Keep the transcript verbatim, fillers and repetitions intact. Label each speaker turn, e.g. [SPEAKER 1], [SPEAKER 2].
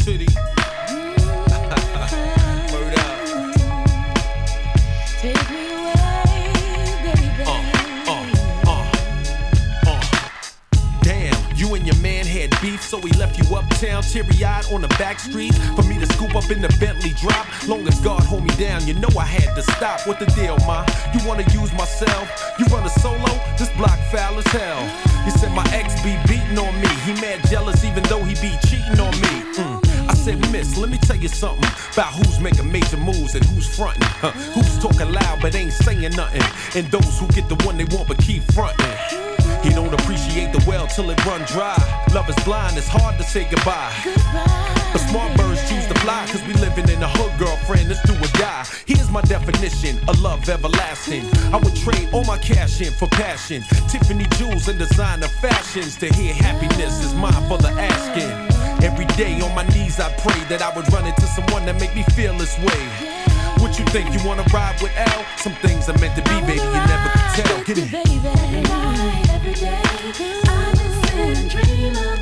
[SPEAKER 1] City. Word up.
[SPEAKER 2] Take me away, baby.
[SPEAKER 1] Uh, uh, uh, uh. Damn, you and your man had beef, so he left you uptown, teary-eyed on the back street. For me to scoop up in the Bentley drop, long as God hold me down, you know I had to stop. What the deal, ma? You wanna use myself? You run a solo? This block foul as hell. You said my ex be beating on me. He mad jealous even though he be cheating on me. Mm. I said, miss, let me tell you something about who's making major moves and who's fronting. Huh? Who's talking loud but ain't saying nothing. And those who get the one they want but keep fronting. He don't appreciate the well till it run dry. Love is blind, it's hard to say goodbye. But smart birds choose to fly, cause we living in the hood, girlfriend, let's do or die. Here's my definition, a love everlasting. I would trade all my cash in for passion. Tiffany jewels and designer fashions. To hear happiness is mine for the asking. Every day on my knees I pray that I would run into someone that make me feel this way. What you think, you wanna ride with L? Some things are meant to be, baby, you never can tell. Get it.
[SPEAKER 2] Every night, every day, I just sit and dream about